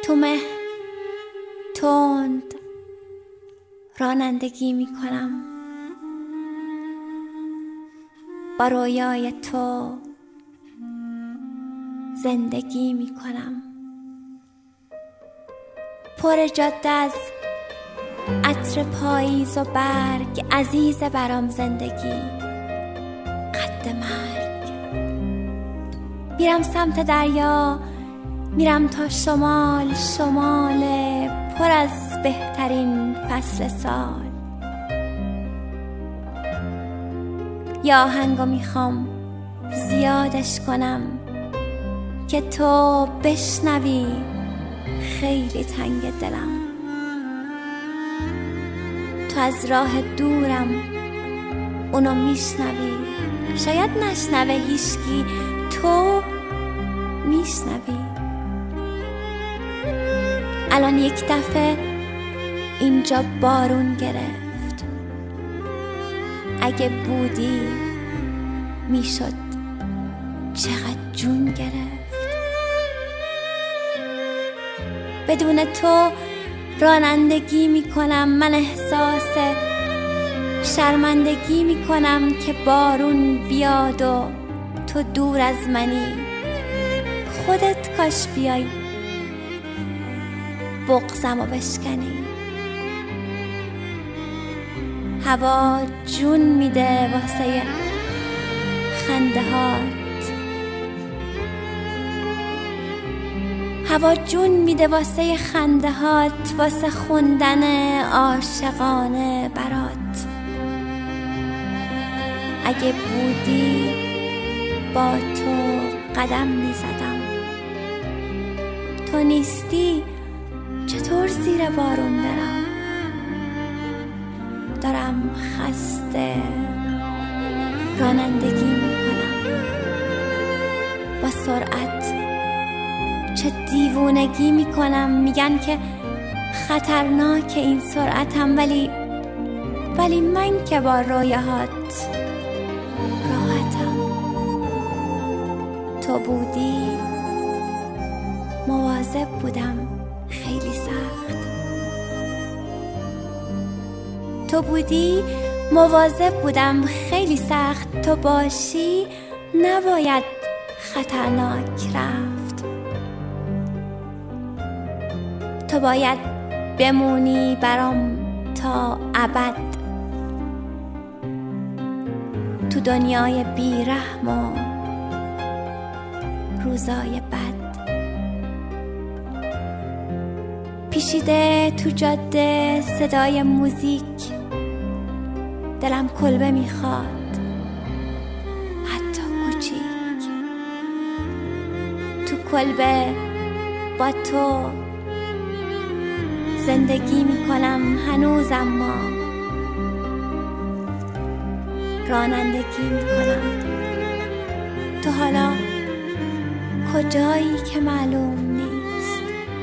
تو مه تند رانندگی می کنم، با رویای تو زندگی می کنم. پر جاده از عطر پاییز و برگ، عزیز برام زندگی قد مرگ. میرم سمت دریا، میرم تا شمال، شمال پر از بهترین فصل سال. یا آهنگو میخوام زیادش کنم که تو بشنوی خیلی تنگ دلم. تو از راه دورم اونو میشنوی، شاید نشنوه هیچکی، تو میشنوی. الان یک دفعه اینجا بارون گرفت، اگه بودی میشد چقدر جون گرفت. بدون تو رانندگی میکنم، من احساس شرمندگی میکنم که بارون بیاد و تو دور از منی. خودت کاش بیای بغضمو بشکنی. هوا جون میده واسه خنده هات، هوا جون میده واسه خنده هات، واسه خوندن عاشقانه برات. اگه بودی با تو قدم میزدم، تو نیستی چطور زیر بارون برم؟ دارم خسته رانندگی میکنم با سرعت، چه دیوونگی میکنم. میگن که خطرناک این سرعتم، ولی من که با رویاهات راحتم. تو بودی مواظب بودم خیلی سخت، تو بودی مواظب بودم خیلی سخت. تو باشی نباید خطرناک رفت، تو باید بمونی برام تا ابد. تو دنیای بیرحم و روزای بد پیچیده تو جاده صدای موزیک، دلم کلبه میخواد حتی کوچیک. تو کلبه با تو زندگی میکنم هنوز، اما رانندگی میکنم. تو حالا کجایی که معلوم نیست،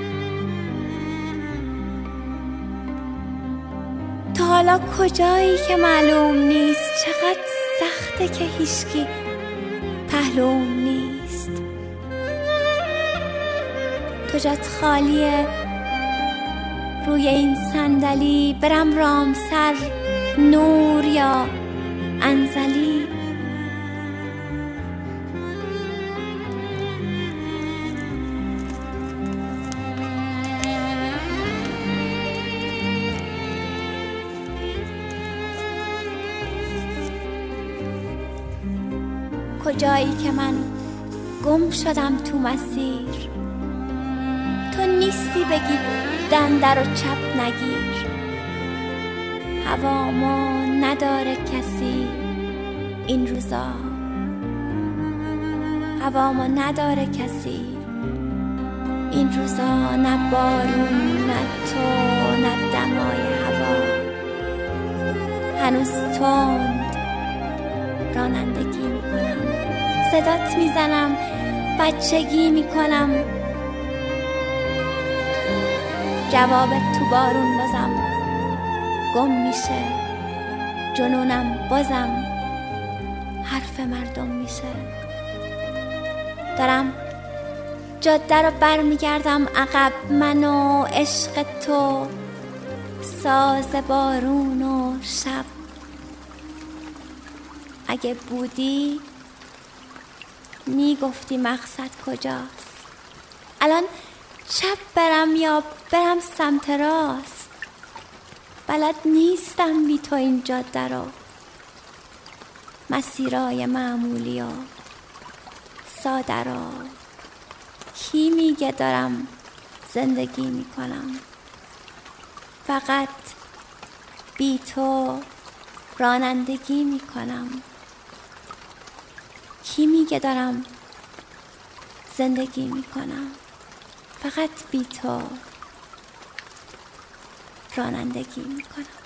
تو حالا کجایی که معلوم نیست. چقدر سخته که هیچکی پهلوم نیست. تو جات خالیه روی این صندلی، برم رامسر، نور یا انزلی. کجایی که من گم شدم تو مسیر، تو نیستی بگی دنده رو چپ نگیر. هوامو نداره کسی این روزا، هوامو نداره کسی این روزا. نه بارون، نه تو، نه دمای هوا. هنوز تند رانندگی میکنم، صدات میزنم، بچگی میکنم. جوابت تو بارون بازم گم میشه، جنونم بازم حرف مردم میشه. دارم جاده رو برمیگردم عقب، من و عشق تو، ساز بارون و شب. اگه بودی میگفتی مقصد کجاست. الان چپ برم یا برم سمت راست، بلد نیستم بی تو این جاده رو. مسیرای معمولی و ساده رو، کی میگه دارم زندگی میکنم؟ فقط بی تو رانندگی میکنم. کی میگه دارم زندگی میکنم؟ فقط بی تو رانندگی میکنم.